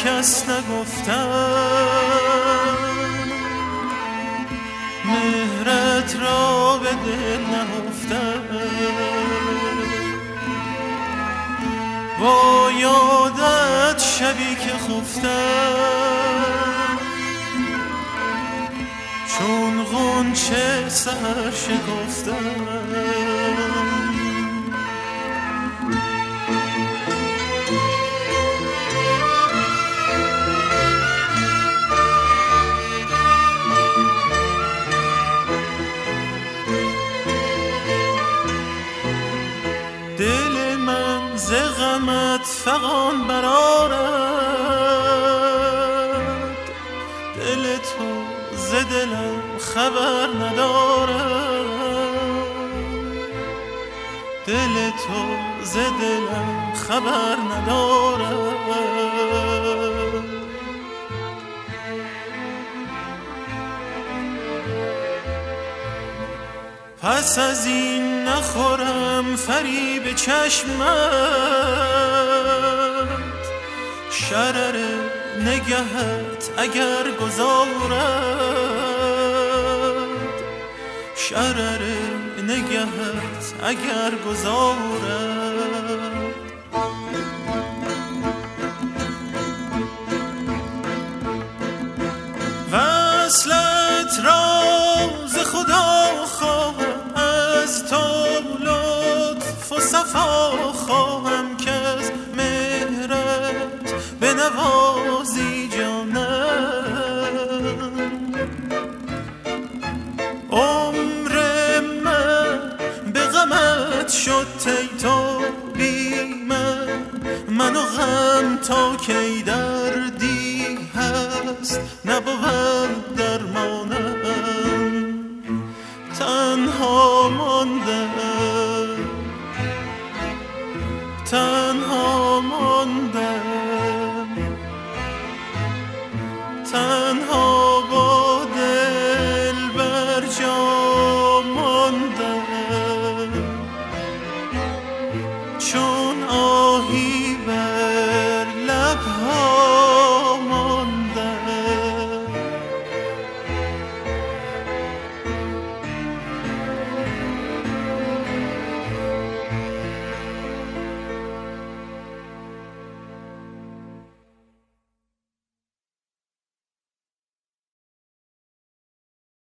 کس نگفتم، مهرت را به دل نهفتم. با یادت شبی که خفتم، چون غنچه سحر شکفتم. دل من ز غمت فغان برآرد، دل تو ز دلم خبر ندارد، دل تو ز دلم خبر ندارد. پس از این نخورم فریب چشمت، شرر نگهت اگر گذارد، شرر نگهت اگر گذارد. وصلت راز خدا خواهم، از تو لطف و صفا خواهم، که از مهرت بنوازی جانم. عمر من به غمت شد ای تو بی من و غم تا کی دردی هست نبود درمانم. تنها ماندم، تنها ماندم، تنها با دل بر جا ماندم، چون